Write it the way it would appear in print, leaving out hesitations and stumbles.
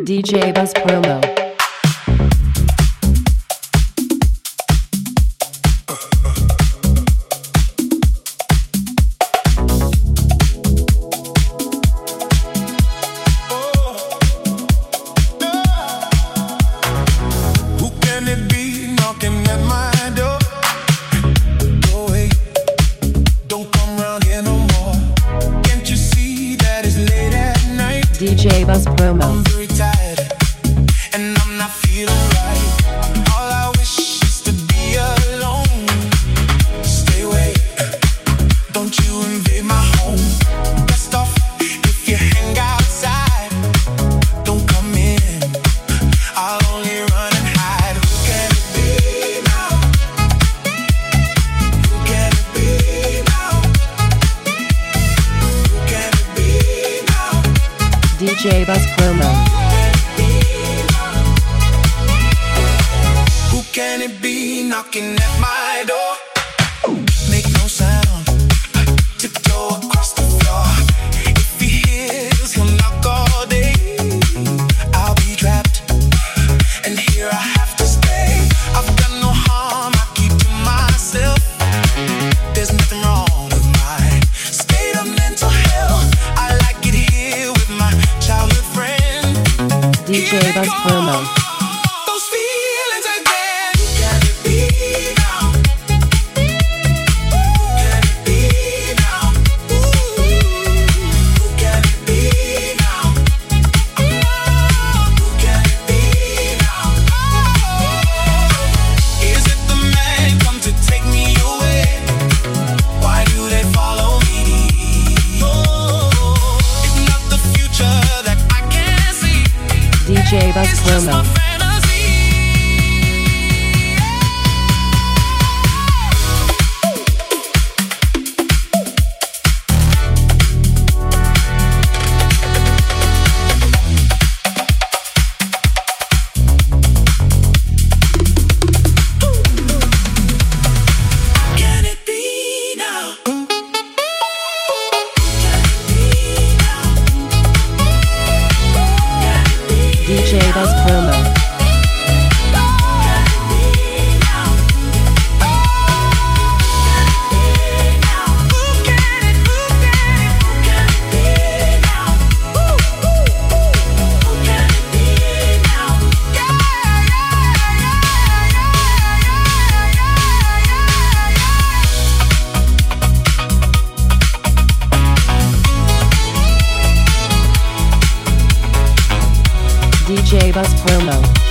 DJ Buzz Promo. DJ Buzz Promo. I'm very tired and I'm not feeling right. All I wish is to be alone. Stay away, don't you invade my home. Best off if you hang outside. Don't come in, I'll only run and hide. Who can it be now? Who can it be now? Who can it be now? DJ Buzz Promo. Who can it be knocking at my door? Make no sound, tiptoe across the floor. If he hears, he'll knock all day. I'll be trapped, and here I have to stay. I've done no harm, I keep to myself. There's nothing wrong with my state of mental health. I like it here with my childhood friend. DJ Buzz Promo. Those feelings again. Who can it be now? Who can it be now? Who can it be now? Who can it be now? Is it the man come to take me away? Why do they follow me? It's not the future that I can see. DJ Buzz It's just my Promo. fantasy. Can it be now? Can it be now? DJ Buzz Promo. DJ Buzz Promo.